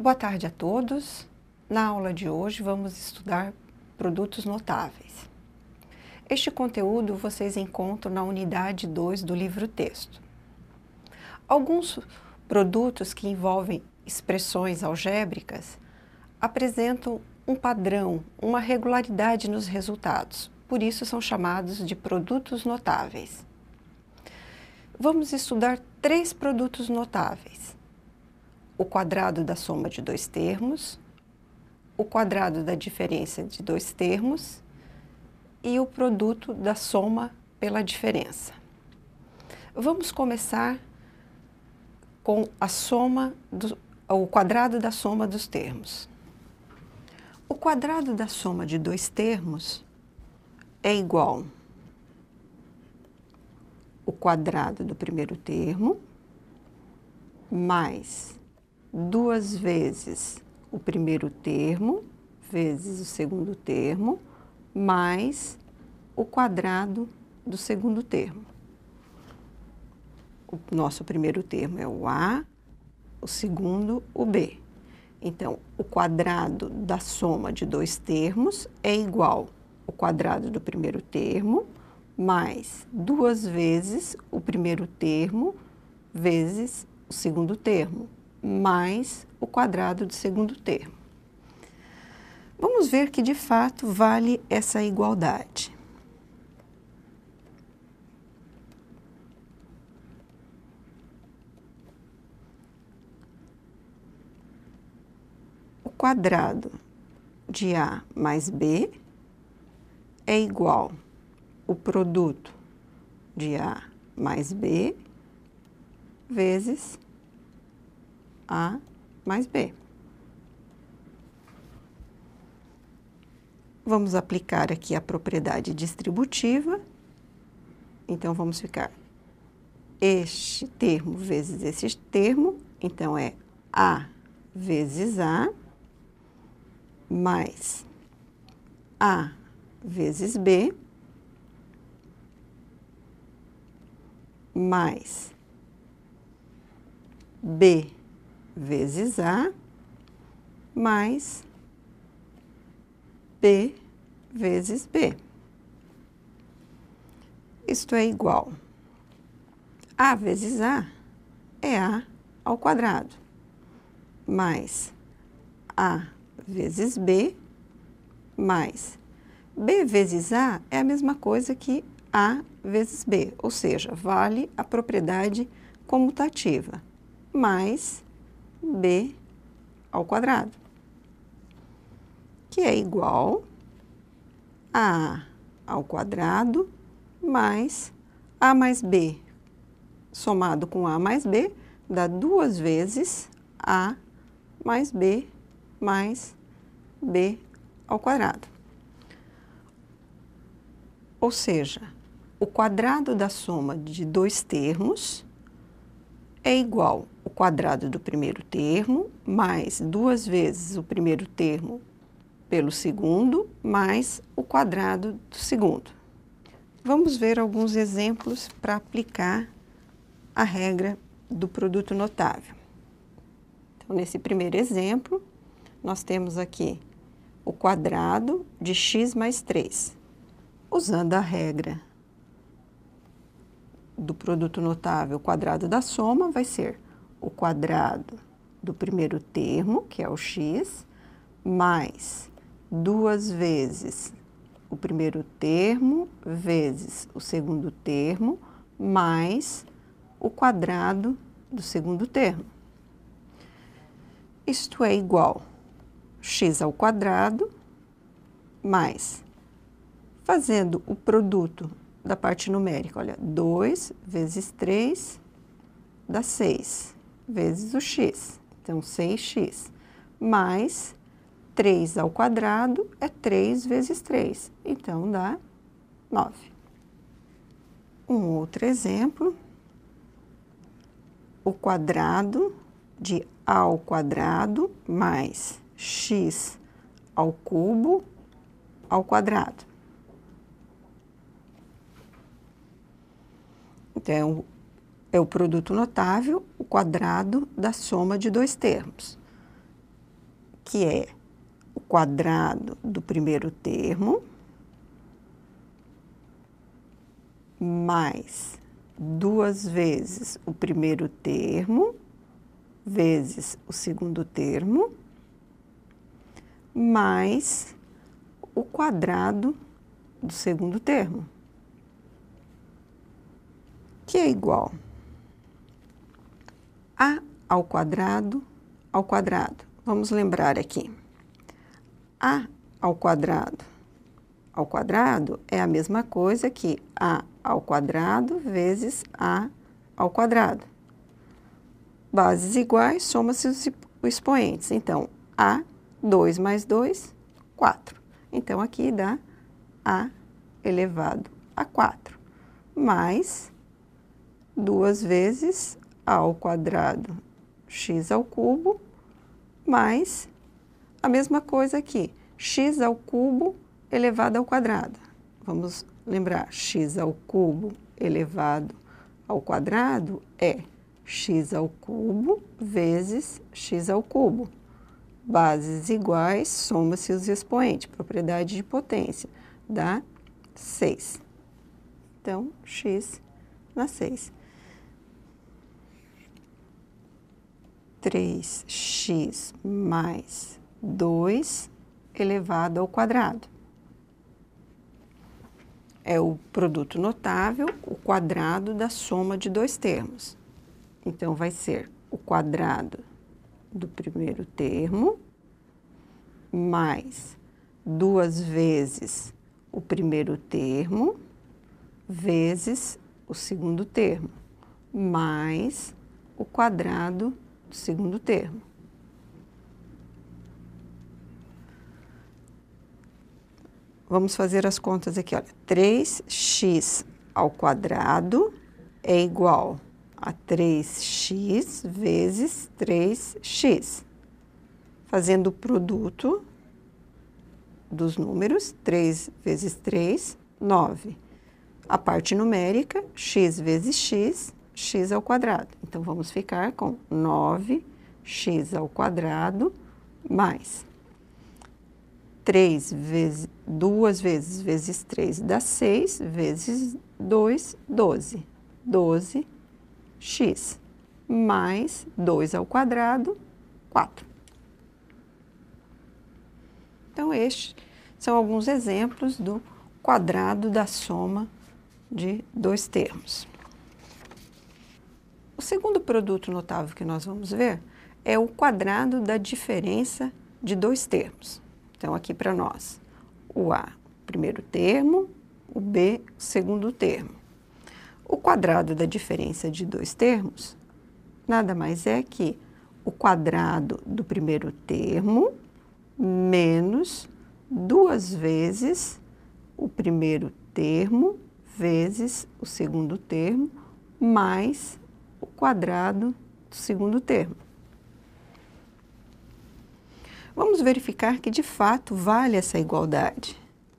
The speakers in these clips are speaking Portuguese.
Boa tarde a todos. Na aula de hoje vamos estudar produtos notáveis. Este conteúdo vocês encontram na unidade 2 do livro-texto. Alguns produtos que envolvem expressões algébricas apresentam um padrão, uma regularidade nos resultados, por isso são chamados de produtos notáveis. Vamos estudar 3 produtos notáveis: o quadrado da soma de 2 termos, o quadrado da diferença de 2 termos e o produto da soma pela diferença. Vamos começar com o quadrado da soma dos termos. O quadrado da soma de 2 termos é igual ao quadrado do primeiro termo mais 2 vezes o primeiro termo vezes o segundo termo mais o quadrado do segundo termo. O nosso primeiro termo é o A, o segundo o B. Então, o quadrado da soma de 2 termos é igual ao quadrado do primeiro termo mais 2 vezes o primeiro termo vezes o segundo termo, mais o quadrado do segundo termo. Vamos ver que, de fato, vale essa igualdade. O quadrado de A mais B é igual ao produto de A mais B vezes A mais B. Vamos aplicar aqui a propriedade distributiva. Então, vamos ficar este termo vezes este termo. Então, é A vezes A mais A vezes B mais B vezes A mais B vezes B. Isto é igual a vezes A é A ao quadrado, mais A vezes B, mais B vezes A é a mesma coisa que A vezes B, ou seja, vale a propriedade comutativa, mais B ao quadrado, que é igual a A ao quadrado mais A mais B, somado com A mais B, dá 2 vezes A mais B ao quadrado. Ou seja, o quadrado da soma de 2 termos é igual ao quadrado do primeiro termo, mais 2 vezes o primeiro termo pelo segundo, mais o quadrado do segundo. Vamos ver alguns exemplos para aplicar a regra do produto notável. Então, nesse primeiro exemplo, nós temos aqui o quadrado de x mais 3. Usando a regra do produto notável, o quadrado da soma vai ser o quadrado do primeiro termo, que é o x, mais 2 vezes o primeiro termo vezes o segundo termo, mais o quadrado do segundo termo. Isto é igual a x ao quadrado mais, fazendo o produto da parte numérica, olha, 2 vezes 3 dá 6, vezes o x, então 6x, mais 3 ao quadrado é 3 vezes 3, então dá 9. Um outro exemplo, o quadrado de A ao quadrado mais x ao cubo ao quadrado. Então, é o produto notável, o quadrado da soma de 2 termos. que é o quadrado do primeiro termo mais 2 vezes o primeiro termo vezes o segundo termo mais o quadrado do segundo termo, que é igual a ao quadrado ao quadrado. Vamos lembrar aqui. A ao quadrado é a mesma coisa que a ao quadrado vezes a ao quadrado. Bases iguais, soma-se os expoentes. Então, a, 2 mais 2, 4. Então, aqui dá a elevado a 4, mais 2 vezes a ao quadrado x ao cubo, mais a mesma coisa aqui, x ao cubo elevado ao quadrado. Vamos lembrar, x ao cubo elevado ao quadrado é x ao cubo vezes x ao cubo. Bases iguais, soma-se os expoentes, propriedade de potência, dá 6. Então, x na 6. 3x mais 2 elevado ao quadrado. É o produto notável, o quadrado da soma de 2 termos. Então, vai ser o quadrado do primeiro termo mais 2 vezes o primeiro termo vezes o segundo termo, mais o quadrado do segundo termo. Vamos fazer as contas aqui, olha. 3x ao quadrado é igual a 3x vezes 3x. Fazendo o produto dos números, 3 vezes 3, 9. A parte numérica, x vezes x, x ao quadrado. Então, vamos ficar com 9x ao quadrado mais 2 vezes 3 dá 6, vezes 2, 12. 12x mais 2 ao quadrado, 4. Então, estes são alguns exemplos do quadrado da soma de 2 termos. O segundo produto notável que nós vamos ver é o quadrado da diferença de 2 termos. Então, aqui para nós, o A, primeiro termo, o B, segundo termo. O quadrado da diferença de 2 termos nada mais é que o quadrado do primeiro termo menos 2 vezes o primeiro termo vezes o segundo termo mais o quadrado do segundo termo. Vamos verificar que, de fato, vale essa igualdade.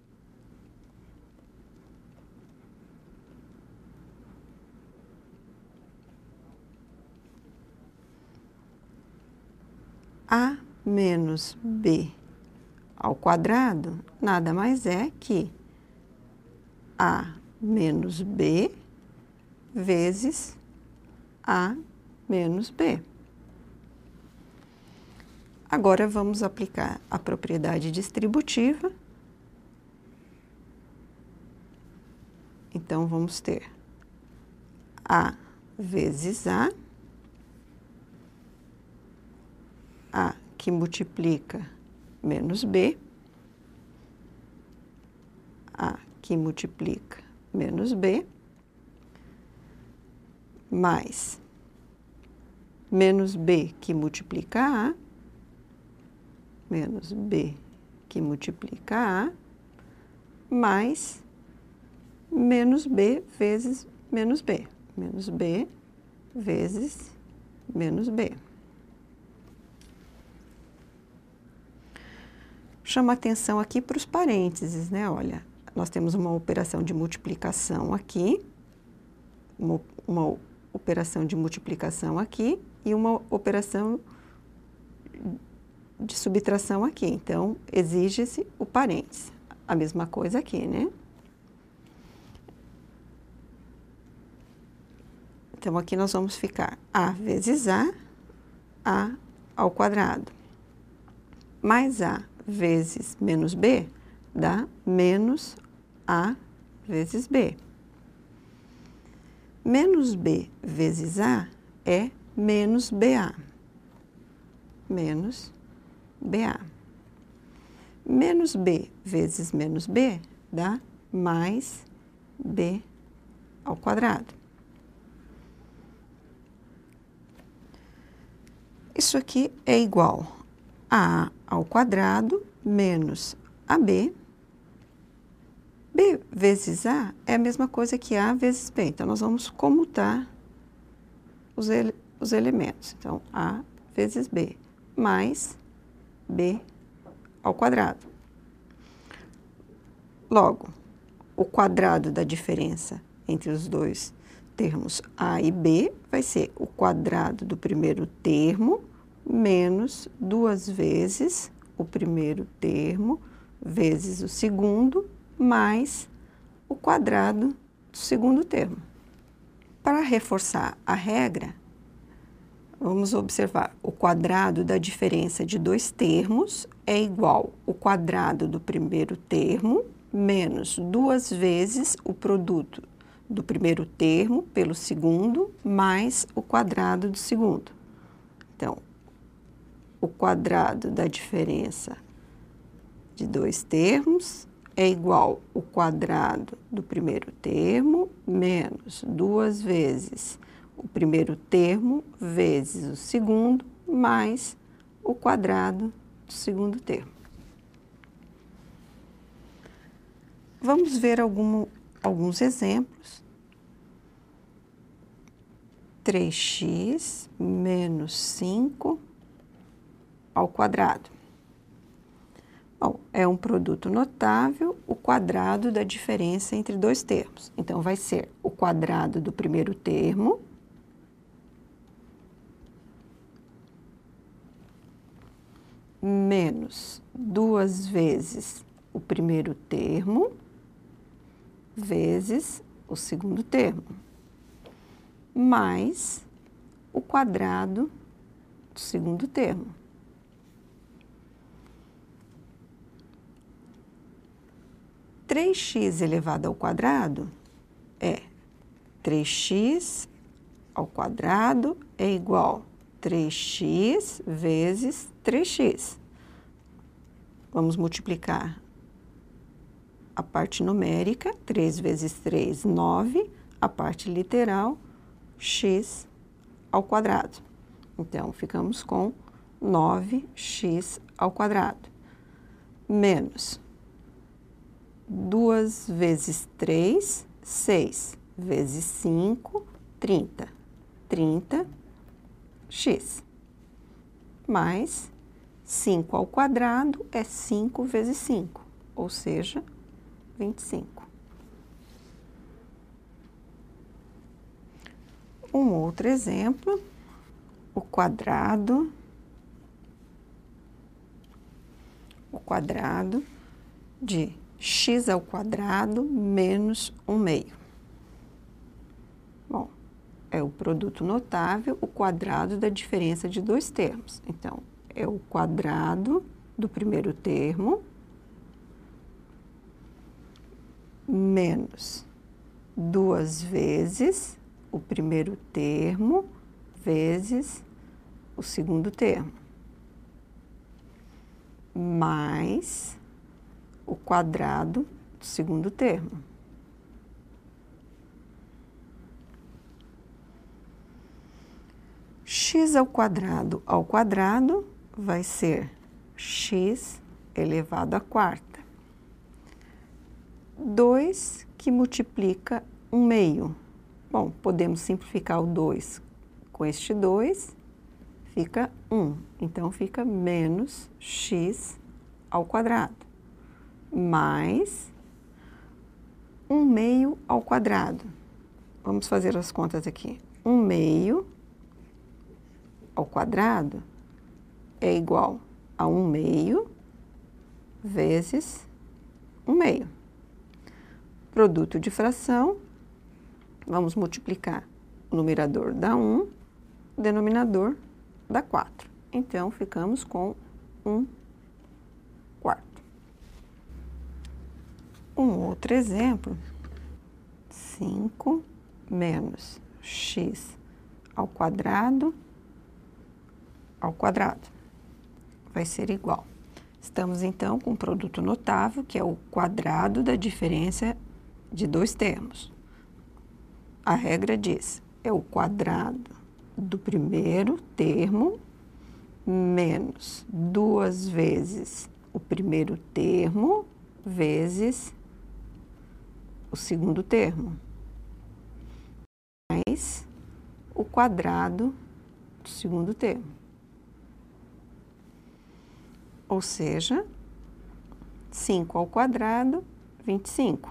A menos B ao quadrado nada mais é que A menos B vezes A menos B. Agora, vamos aplicar a propriedade distributiva. Então, vamos ter A vezes A que multiplica menos B, A que multiplica menos B, mais menos B que multiplica A, menos B que multiplica A, mais menos B vezes menos B. Menos B vezes menos B. Chama atenção aqui para os parênteses, né? Olha, nós temos uma operação de multiplicação aqui, uma operação de multiplicação aqui e uma operação de subtração aqui, então exige-se o parênteses. A mesma coisa aqui, né? Então, aqui nós vamos ficar A vezes A ao quadrado, mais A vezes menos B, dá menos A vezes B. Menos B vezes A é menos BA. Menos BA. Menos B vezes menos B dá mais B ao quadrado. Isso aqui é igual a A ao quadrado menos AB. B vezes A é a mesma coisa que A vezes B. Então, nós vamos comutar os elementos. Então, A vezes B mais B ao quadrado. Logo, o quadrado da diferença entre os dois termos A e B vai ser o quadrado do primeiro termo menos 2 vezes o primeiro termo vezes o segundo mais o quadrado do segundo termo. Para reforçar a regra, vamos observar o quadrado da diferença de dois termos é igual ao quadrado do primeiro termo menos 2 vezes o produto do primeiro termo pelo segundo, mais o quadrado do segundo. Então, o quadrado da diferença de dois termos é igual ao quadrado do primeiro termo menos 2 vezes o primeiro termo vezes o segundo, mais o quadrado do segundo termo. Vamos ver alguns exemplos. 3x menos 5 ao quadrado. Bom, é um produto notável, o quadrado da diferença entre dois termos. Então, vai ser o quadrado do primeiro termo menos 2 vezes o primeiro termo vezes o segundo termo, mais o quadrado do segundo termo. Três x elevado ao quadrado é 3x ao quadrado é igual a 3x vezes 3x. Vamos multiplicar a parte numérica, 3 vezes 3, 9, a parte literal, x ao quadrado. Então, ficamos com 9x ao quadrado, menos 2 vezes 3, 6, vezes 5, 30. 30x, mais 5 ao quadrado é 5 vezes 5, ou seja, 25. Um outro exemplo, o quadrado de x ao quadrado menos 1/2. Bom, é o produto notável, o quadrado da diferença de dois termos. Então, é o quadrado do primeiro termo menos 2 vezes o primeiro termo vezes o segundo termo, mais o quadrado do segundo termo. X ao quadrado vai ser x elevado à quarta. 2 que multiplica 1/2. Bom, podemos simplificar o 2 com este 2, fica 1. Então, fica menos x ao quadrado, mais 1/2 ao quadrado. Vamos fazer as contas aqui. 1/2 ao quadrado é igual a 1/2 vezes 1/2. Produto de fração, vamos multiplicar o numerador dá 1, o denominador dá 4. Então, ficamos com 1/4. Um outro exemplo, 5 menos x ao quadrado vai ser igual. Estamos, então, com um produto notável, que é o quadrado da diferença de dois termos. A regra diz, é o quadrado do primeiro termo menos 2 vezes o primeiro termo vezes o segundo termo, mais o quadrado do segundo termo. Ou seja, 5 ao quadrado, 25.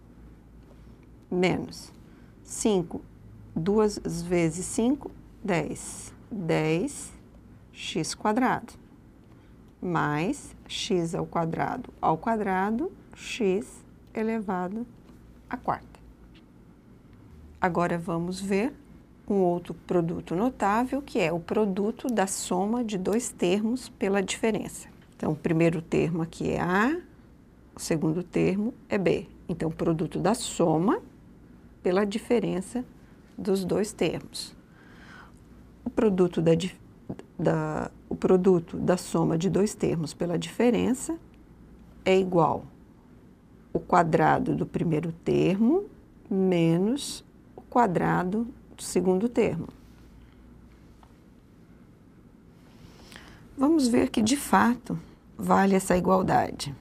Menos 5, 2 vezes 5, 10. 10x quadrado. Mais x ao quadrado, x elevado à quarta. Agora, vamos ver um outro produto notável, que é o produto da soma de dois termos pela diferença. Então, o primeiro termo aqui é A, o segundo termo é B. Então, o produto da soma pela diferença dos dois termos. O produto da soma de dois termos pela diferença é igual ao quadrado do primeiro termo menos o quadrado do segundo termo. Vamos ver que, de fato, vale essa igualdade.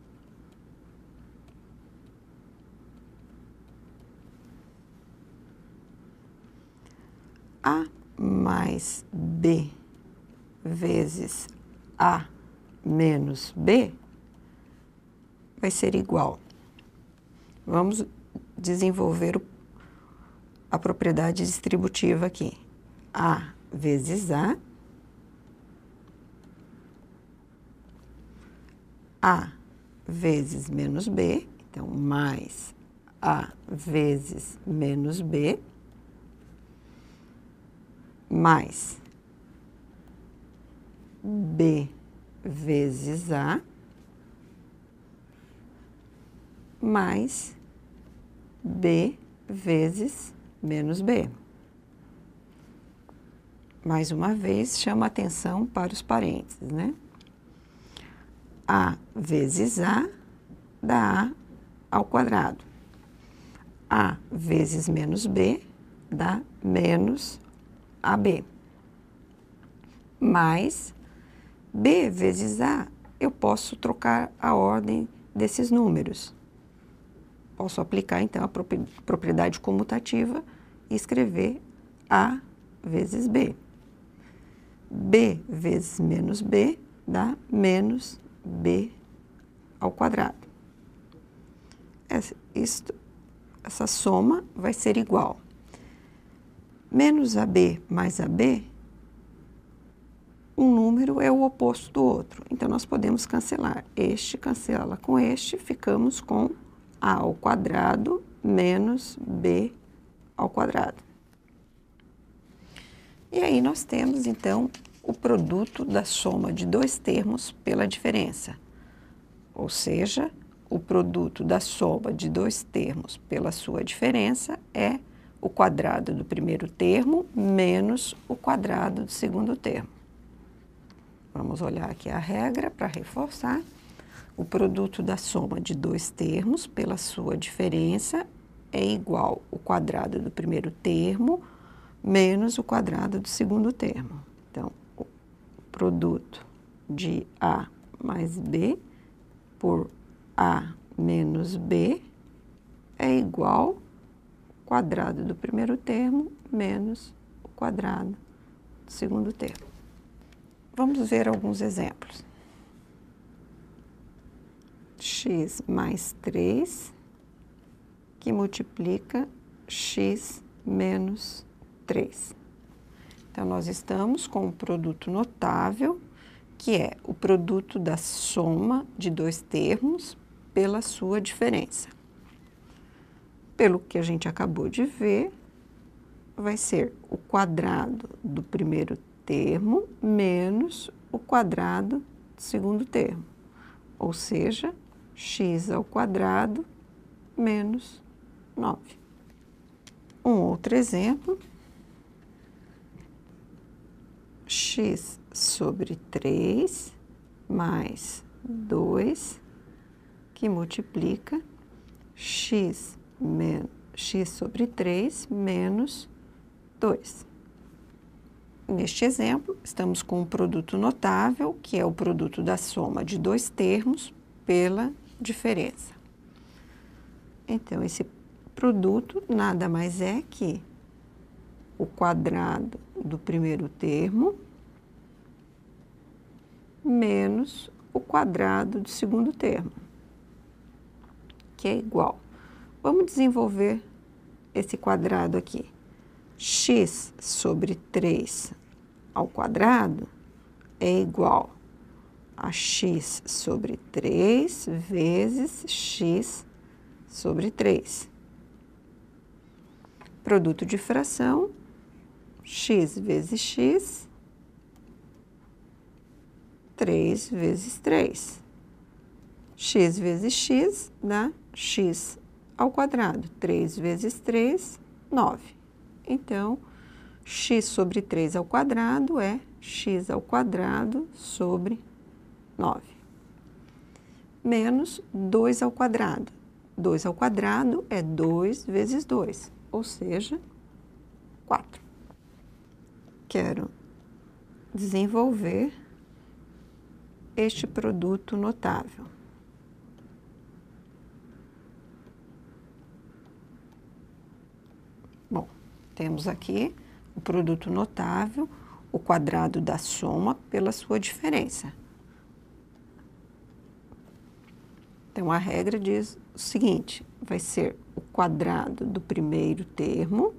A mais B vezes A menos B vai ser igual. Vamos desenvolver a propriedade distributiva aqui. A vezes A vezes menos B, então, mais A vezes menos B, mais B vezes A, mais B vezes menos B. Mais uma vez, chama atenção para os parênteses, né? A vezes A dá A ao quadrado. A vezes menos B dá menos AB. Mais B vezes A, eu posso trocar a ordem desses números. Posso aplicar, então, a propriedade comutativa e escrever A vezes B. B vezes menos B dá menos B ao quadrado. Essa soma vai ser igual. Menos AB mais AB, um número é o oposto do outro. Então, nós podemos cancelar. Este cancela com este, ficamos com A ao quadrado menos B ao quadrado. E aí, nós temos, então, o produto da soma de dois termos pela diferença. Ou seja, o produto da soma de dois termos pela sua diferença é o quadrado do primeiro termo menos o quadrado do segundo termo. Vamos olhar aqui a regra para reforçar. O produto da soma de dois termos pela sua diferença é igual ao quadrado do primeiro termo menos o quadrado do segundo termo. Então, o produto de A mais B por A menos B é igual ao quadrado do primeiro termo menos o quadrado do segundo termo. Vamos ver alguns exemplos. X mais 3, que multiplica x menos 3. Então, nós estamos com um produto notável, que é o produto da soma de dois termos pela sua diferença. Pelo que a gente acabou de ver, vai ser o quadrado do primeiro termo menos o quadrado do segundo termo, ou seja, x ao quadrado menos 9. Um outro exemplo, x sobre 3 mais 2, que multiplica x sobre 3 menos 2. Neste exemplo, estamos com um produto notável, que é o produto da soma de dois termos pela diferença. Então, esse produto nada mais é que o quadrado do primeiro termo menos o quadrado do segundo termo, que é igual. Vamos desenvolver esse quadrado aqui. X sobre 3 ao quadrado é igual a x sobre 3 vezes x sobre 3. Produto de fração, x vezes x, 3 vezes 3. X vezes x dá x ao quadrado. 3 vezes 3, 9. Então, x sobre 3 ao quadrado é x ao quadrado sobre 9. Menos 2 ao quadrado. 2 ao quadrado é 2 vezes 2, ou seja, 4. Quero desenvolver este produto notável. Bom, temos aqui o produto notável, o quadrado da soma pela sua diferença. Então, a regra diz o seguinte, vai ser o quadrado do primeiro termo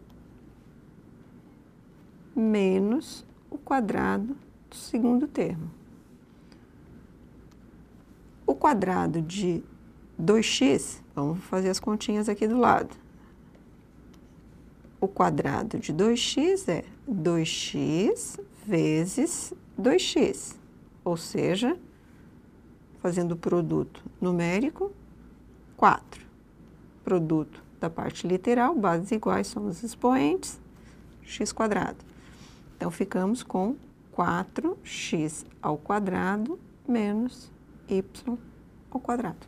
menos o quadrado do segundo termo. O quadrado de 2x, vamos fazer as continhas aqui do lado. O quadrado de 2x é 2x vezes 2x, ou seja, fazendo o produto numérico, 4. Produto da parte literal, bases iguais são os expoentes, x quadrado. Então, ficamos com 4x ao quadrado menos y ao quadrado.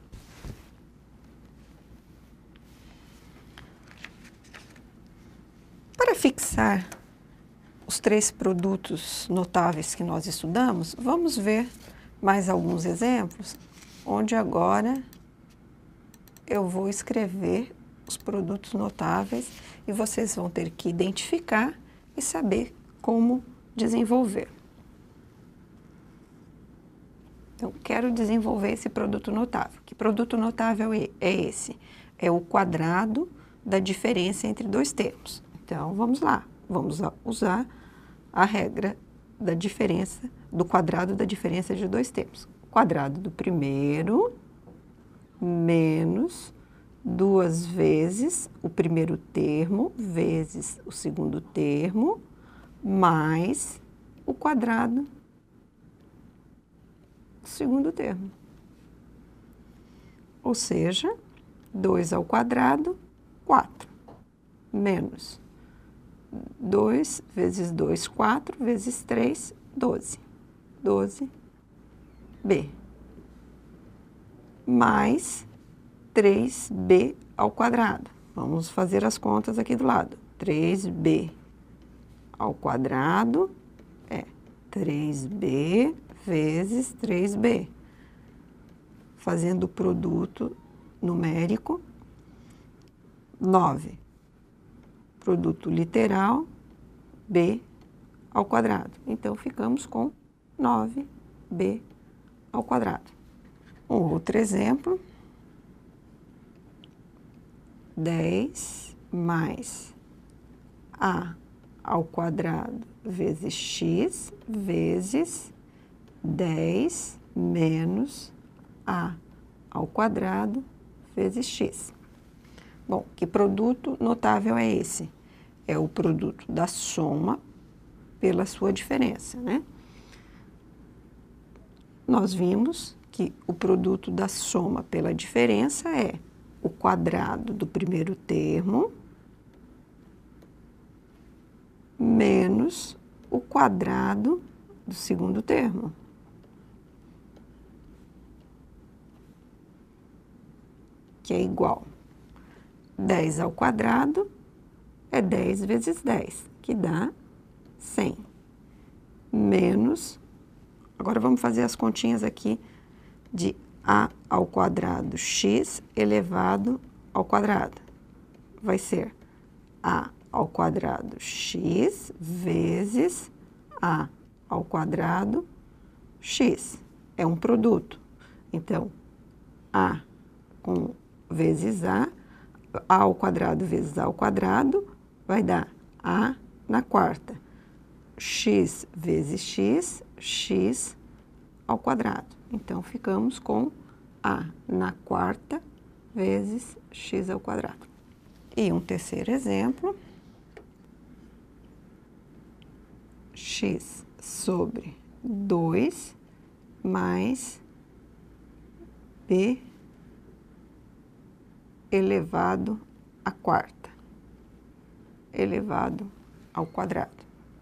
Para fixar os três produtos notáveis que nós estudamos, vamos ver mais alguns exemplos, onde agora eu vou escrever os produtos notáveis e vocês vão ter que identificar e saber como desenvolver. Então, quero desenvolver esse produto notável. Que produto notável é esse? É o quadrado da diferença entre dois termos. Então, vamos lá. Vamos usar a regra da diferença, do quadrado da diferença de dois termos. Quadrado do primeiro menos 2 vezes o primeiro termo vezes o segundo termo mais o quadrado do segundo termo. Ou seja, 2 ao quadrado, 4, menos 2 vezes 2, 4, vezes 3, 12. 12b. Mais 3b ao quadrado. Vamos fazer as contas aqui do lado. 3b ao quadrado é 3b vezes 3b. Fazendo o produto numérico, 9. Produto literal, b ao quadrado. Então, ficamos com 9b ao quadrado. Um outro exemplo, 10 mais a ao quadrado vezes x vezes 10 menos a ao quadrado vezes x. Bom, que produto notável é esse? É o produto da soma pela sua diferença, né? Nós vimos que o produto da soma pela diferença é o quadrado do primeiro termo menos o quadrado do segundo termo. Que é igual 10 ao quadrado é 10 vezes 10, que dá 100. Menos, agora vamos fazer as continhas aqui de a ao quadrado x elevado ao quadrado. Vai ser a ao quadrado x vezes a ao quadrado x. É um produto. Então, a vezes a ao quadrado vezes a ao quadrado, vai dar a na quarta. X vezes x, x ao quadrado. Então, ficamos com a na quarta vezes x ao quadrado. E um terceiro exemplo, x sobre 2 mais b elevado à quarta, elevado ao quadrado.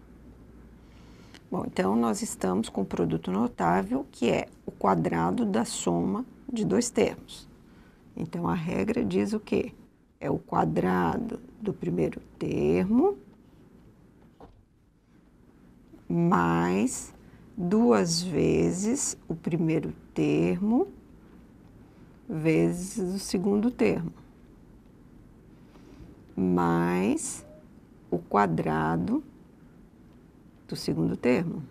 Bom, então, nós estamos com o produto notável, que é o quadrado da soma de dois termos. Então, a regra diz o quê? É o quadrado do primeiro termo mais 2 vezes o primeiro termo vezes o segundo termo, mais o quadrado do segundo termo.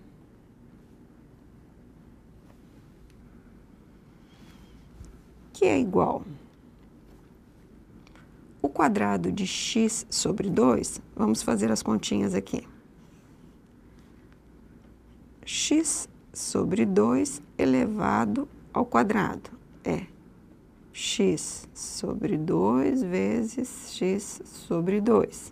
Que é igual. O quadrado de x sobre 2, vamos fazer as continhas aqui. X sobre 2 elevado ao quadrado é x sobre 2 vezes x sobre 2.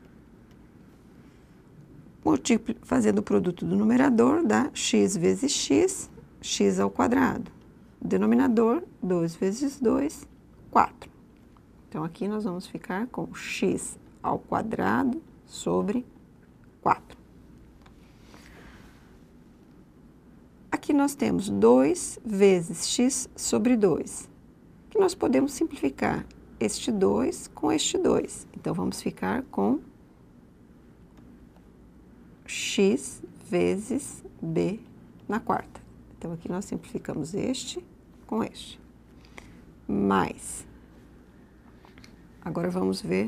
Fazendo o produto do numerador, dá x vezes x, x ao quadrado. Denominador, 2 vezes 2, 4. Então, aqui nós vamos ficar com x ao quadrado sobre 4. Aqui nós temos 2 vezes x sobre 2, que nós podemos simplificar este 2 com este 2. Então, vamos ficar com x vezes b na quarta. Então, aqui nós simplificamos este com este. Mais, agora vamos ver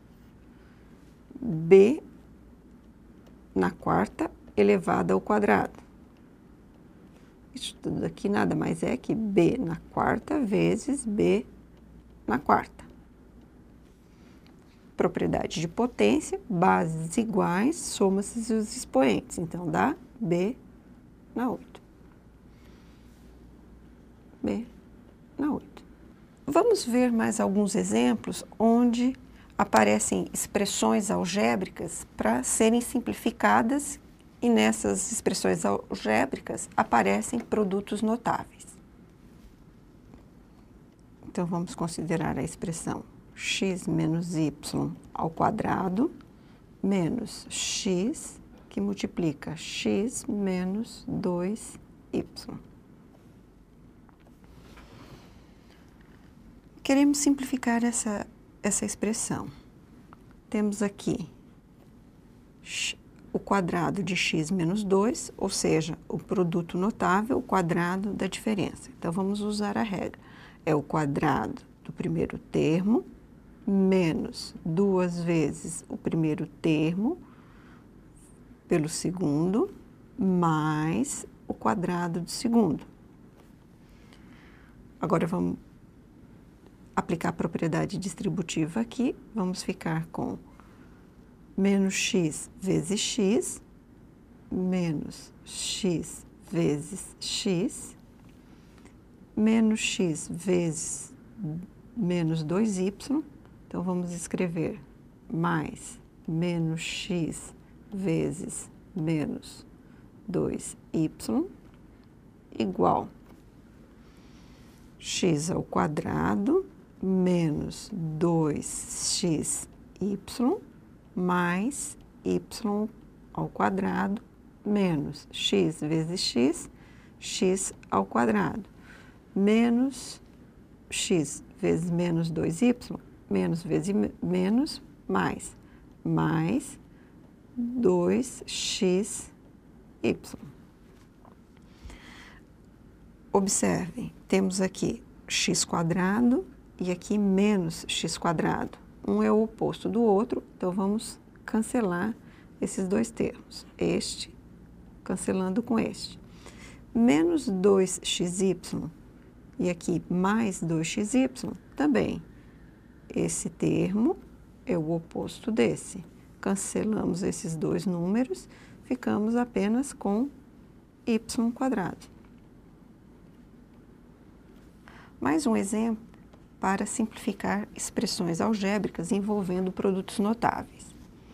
b na quarta elevado ao quadrado. Isso tudo aqui nada mais é que b na quarta vezes b na quarta. Propriedade de potência, bases iguais, soma-se os expoentes. Então, dá b na 8. B na 8. Vamos ver mais alguns exemplos onde aparecem expressões algébricas para serem simplificadas e nessas expressões algébricas aparecem produtos notáveis. Então, vamos considerar a expressão x menos y ao quadrado menos x, que multiplica x menos 2y. Queremos simplificar essa expressão. Temos aqui o quadrado de x menos 2, ou seja, o produto notável, o quadrado da diferença. Então, vamos usar a regra. É o quadrado do primeiro termo menos 2 vezes o primeiro termo pelo segundo, mais o quadrado do segundo. Agora, vamos aplicar a propriedade distributiva aqui. Vamos ficar com menos x vezes x, menos x vezes x, menos x vezes menos 2y. Então, vamos escrever mais menos x vezes menos 2y igual x ao quadrado menos 2xy mais y ao quadrado menos x vezes x, x ao quadrado, menos x vezes menos 2y, menos vezes menos, mais 2xy. Observem, temos aqui x quadrado e aqui menos x quadrado. Um é o oposto do outro, então vamos cancelar esses dois termos. Este cancelando com este. Menos 2xy e aqui mais 2xy também. Esse termo é o oposto desse. Cancelamos esses dois números, ficamos apenas com y quadrado. Mais um exemplo para simplificar expressões algébricas envolvendo produtos notáveis.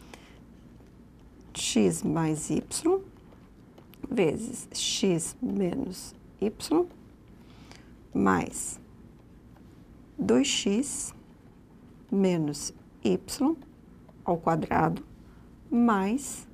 X mais y vezes x menos y mais 2x menos y ao quadrado mais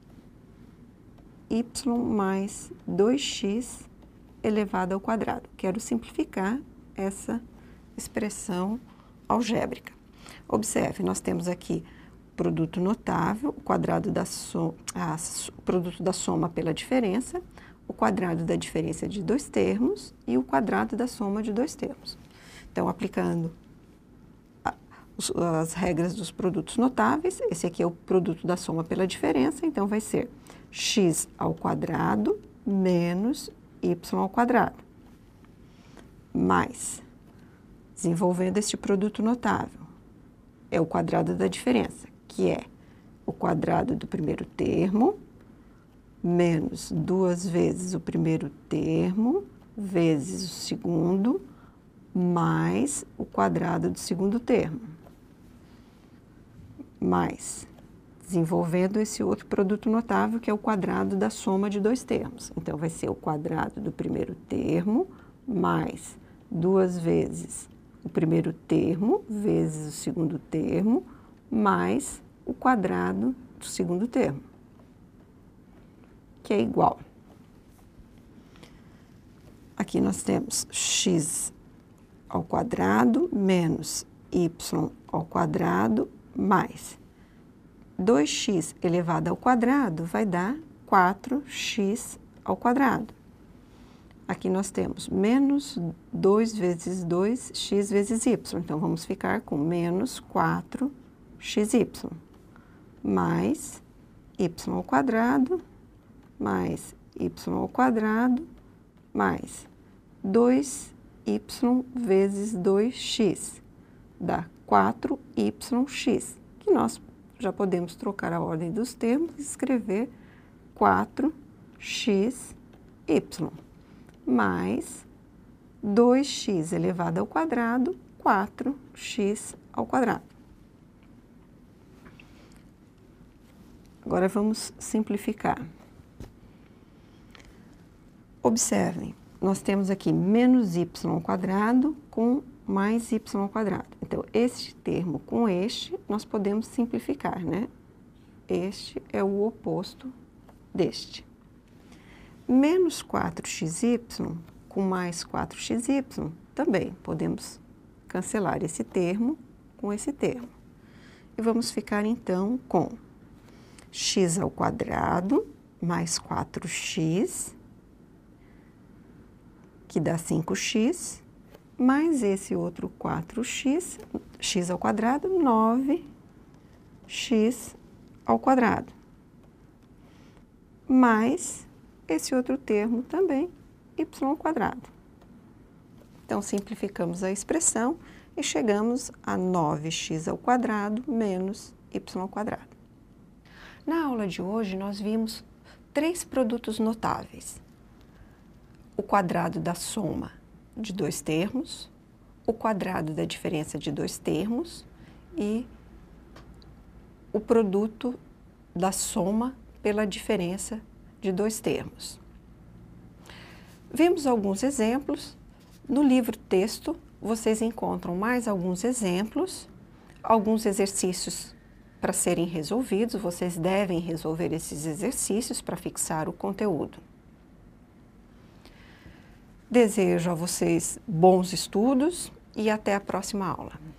y mais 2x elevado ao quadrado. Quero simplificar essa expressão algébrica. Observe, nós temos aqui produto notável, o quadrado da o produto da soma pela diferença, o quadrado da diferença de dois termos e o quadrado da soma de dois termos. Então, aplicando as regras dos produtos notáveis, esse aqui é o produto da soma pela diferença, então vai ser x ao quadrado menos y ao quadrado, mais, desenvolvendo este produto notável, é o quadrado da diferença, que é o quadrado do primeiro termo, menos 2 vezes o primeiro termo, vezes o segundo, mais o quadrado do segundo termo. Mais, desenvolvendo esse outro produto notável, que é o quadrado da soma de dois termos. Então, vai ser o quadrado do primeiro termo, mais 2 vezes o primeiro termo, vezes o segundo termo, mais o quadrado do segundo termo, que é igual. Aqui nós temos x ao quadrado menos y ao quadrado mais 2x elevado ao quadrado vai dar 4x ao quadrado. Aqui nós temos menos 2 vezes 2, x vezes y. Então, vamos ficar com menos 4xy, mais y ao quadrado, mais y ao quadrado, mais 2y vezes 2x, dá 4yx, que nós já podemos trocar a ordem dos termos e escrever 4xy, mais 2x elevado ao quadrado, 4x ao quadrado. Agora, vamos simplificar. Observem, nós temos aqui menos y ao quadrado com mais y ao quadrado. Então, este termo com este, nós podemos simplificar, né? Este é o oposto deste. Menos 4xy com mais 4xy, também podemos cancelar esse termo com esse termo. E vamos ficar, então, com x ao quadrado mais 4x, que dá 5x, mais esse outro 4x, x ao quadrado, 9x ao quadrado, mais esse outro termo também, y ao quadrado. Então, simplificamos a expressão e chegamos a 9x ao quadrado menos y ao quadrado. Na aula de hoje, nós vimos 3 produtos notáveis. o quadrado da soma de dois termos, o quadrado da diferença de dois termos e o produto da soma pela diferença de dois termos. Vimos alguns exemplos. No livro-texto, vocês encontram mais alguns exemplos, alguns exercícios para serem resolvidos. Vocês devem resolver esses exercícios para fixar o conteúdo. Desejo a vocês bons estudos e até a próxima aula.